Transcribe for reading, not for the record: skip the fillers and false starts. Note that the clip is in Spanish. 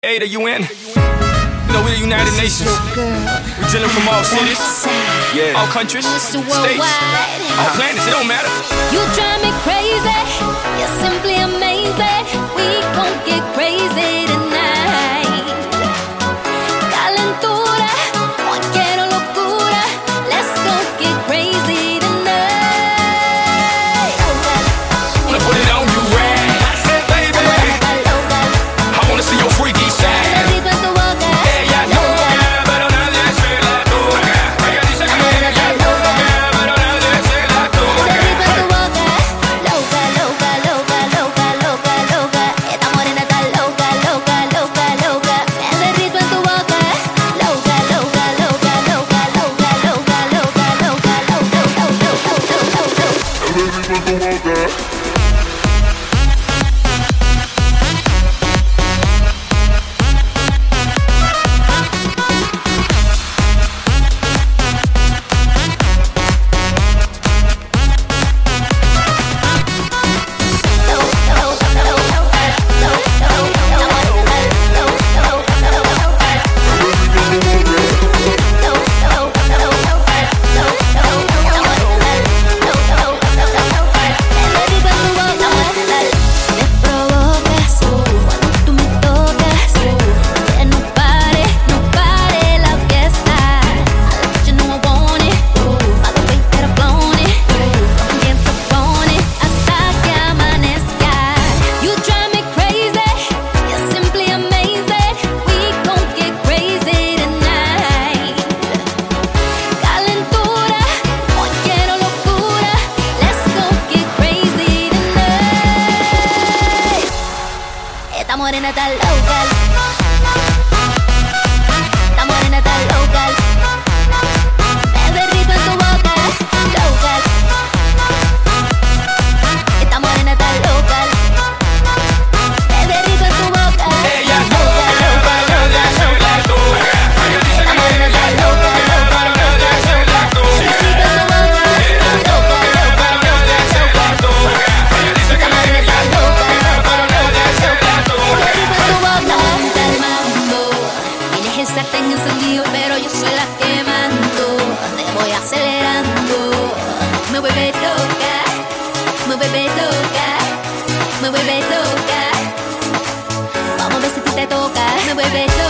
A to UN. You know, we're the United Nations. We're chilling from all cities, all countries, states, all planets. It don't matter. You drive me crazy. You're simply amazing. We gon' get crazy tonight. Calentura, hoy quiero locura. Let's go get crazy tonight. Wanna put it on you, right, baby? I wanna see your freaky side. Esta morena está local. Esta morena está local. Me derrito en tu boca, local. Esta morena está local. Me derrito en tu boca. Ella es loca, esta morena está loca. Sartén encendido, pero yo soy la que mando. Te voy acelerando. Me vuelve loca, me vuelve loca, me vuelve loca. Vamos a ver si te toca. Me vuelve loca.